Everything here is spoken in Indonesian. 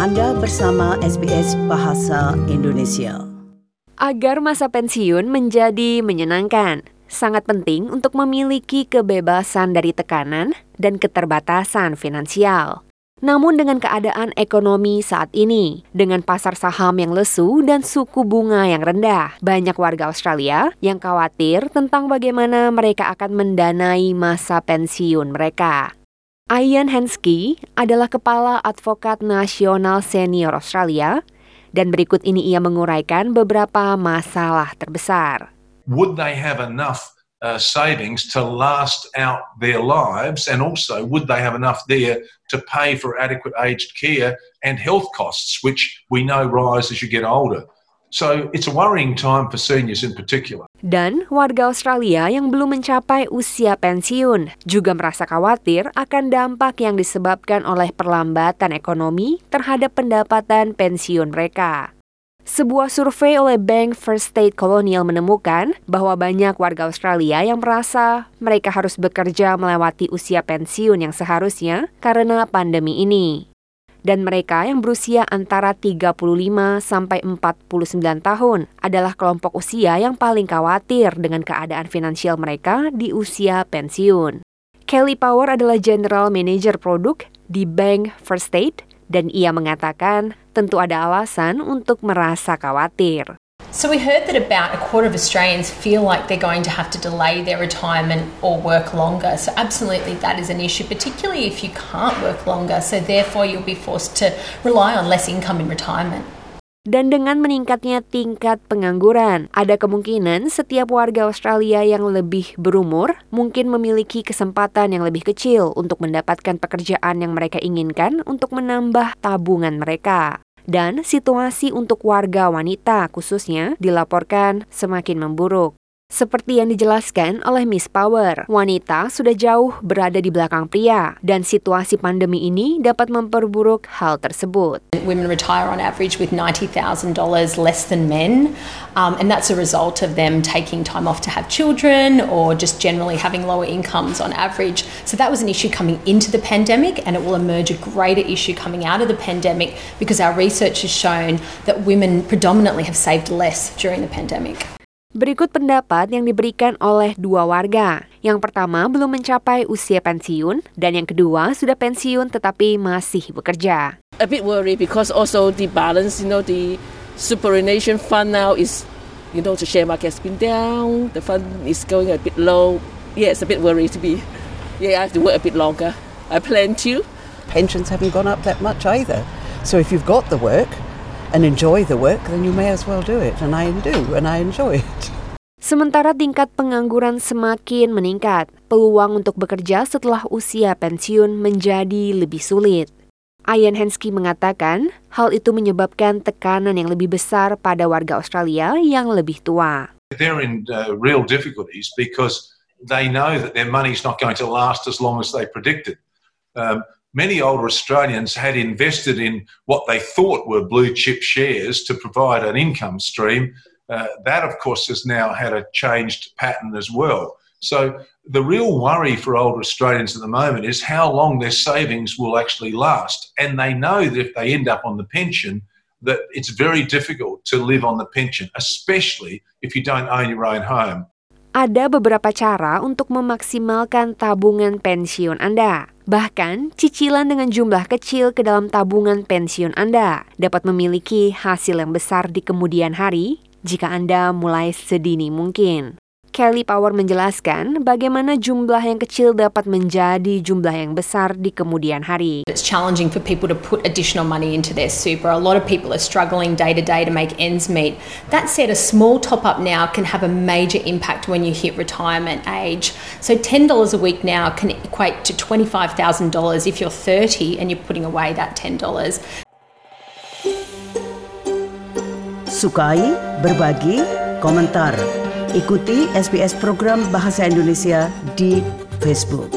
Anda bersama SBS Bahasa Indonesia. Agar masa pensiun menjadi menyenangkan, sangat penting untuk memiliki kebebasan dari tekanan dan keterbatasan finansial. Namun dengan keadaan ekonomi saat ini, dengan pasar saham yang lesu dan suku bunga yang rendah, banyak warga Australia yang khawatir tentang bagaimana mereka akan mendanai masa pensiun mereka. Ian Henske adalah Kepala Advokat Nasional Senior Australia, dan berikut ini ia menguraikan beberapa masalah terbesar. Would they have enough savings to last out their lives, and also would they have enough there to pay for adequate aged care and health costs, which we know rise as you get older? So it's a worrying time for seniors in particular. Dan warga Australia yang belum mencapai usia pensiun juga merasa khawatir akan dampak yang disebabkan oleh perlambatan ekonomi terhadap pendapatan pensiun mereka. Sebuah survei oleh Bank First State Colonial menemukan bahwa banyak warga Australia yang merasa mereka harus bekerja melewati usia pensiun yang seharusnya karena pandemi ini. Dan mereka yang berusia antara 35 sampai 49 tahun adalah kelompok usia yang paling khawatir dengan keadaan finansial mereka di usia pensiun. Kelly Power adalah General Manager Produk di Bank First State, dan ia mengatakan tentu ada alasan untuk merasa khawatir. So we heard that about a quarter of Australians feel like they're going to have to delay their retirement or work longer. So absolutely that is an issue, particularly if you can't work longer. So therefore you'll be forced to rely on less income in retirement. Dan dengan meningkatnya tingkat pengangguran, ada kemungkinan setiap warga Australia yang lebih berumur mungkin memiliki kesempatan yang lebih kecil untuk mendapatkan pekerjaan yang mereka inginkan untuk menambah tabungan mereka. Dan situasi untuk warga wanita khususnya dilaporkan semakin memburuk. Seperti yang dijelaskan oleh Miss Power, wanita sudah jauh berada di belakang pria, dan situasi pandemi ini dapat memperburuk hal tersebut. Women retire on average with $90,000 less than men, and that's a result of them taking time off to have children or just generally having lower incomes on average. So that was an issue coming into the pandemic, and it will emerge a greater issue coming out of the pandemic because our research has shown that women predominantly have saved less during the pandemic. Berikut pendapat yang diberikan oleh dua warga. Yang pertama belum mencapai usia pensiun, dan yang kedua sudah pensiun tetapi masih bekerja. A bit worried because also the balance, the superannuation fund now is, the share market has been down, the fund is going a bit low. Yeah, it's a bit worried to be. Yeah, I have to work a bit longer. I plan to. Pensions haven't gone up that much either. So if you've got the work and enjoy the work, then you may as well do it. And I do, and I enjoy it. Sementara tingkat pengangguran semakin meningkat, peluang untuk bekerja setelah usia pensiun menjadi lebih sulit. Ian Henske mengatakan, hal itu menyebabkan tekanan yang lebih besar pada warga Australia yang lebih tua. They're in real difficulties because they know that their money's not going to last as long as they predicted. Many older Australians had invested in what they thought were blue chip shares to provide an income stream. That, of course, has now had a changed pattern as well. So the real worry for older Australians at the moment is how long their savings will actually last. And they know that if they end up on the pension, that it's very difficult to live on the pension, especially if you don't own your own home. Ada beberapa cara untuk memaksimalkan tabungan pensiun Anda. Bahkan, cicilan dengan jumlah kecil ke dalam tabungan pensiun Anda dapat memiliki hasil yang besar di kemudian hari jika Anda mulai sedini mungkin. Kelly Power menjelaskan bagaimana jumlah yang kecil dapat menjadi jumlah yang besar di kemudian hari. It's challenging for people to put additional money into their super. A lot of people are struggling day to day to make ends meet. That said, a small top up now can have a major impact when you hit retirement age. So $10 a week now can equate to $25,000 if you're 30 and you're putting away that $10. Sukai, berbagi, komentar. Ikuti SBS program Bahasa Indonesia di Facebook.